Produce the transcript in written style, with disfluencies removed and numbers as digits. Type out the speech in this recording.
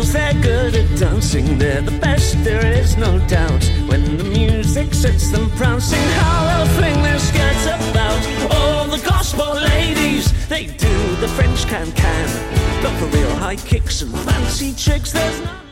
girls, they're good at dancing. They're the best, there is no doubt. When the music sets them prancing, how they'll fling their skirts about. All the gospel ladies, they do the French can-can. But for real high kicks and fancy tricks, there's none.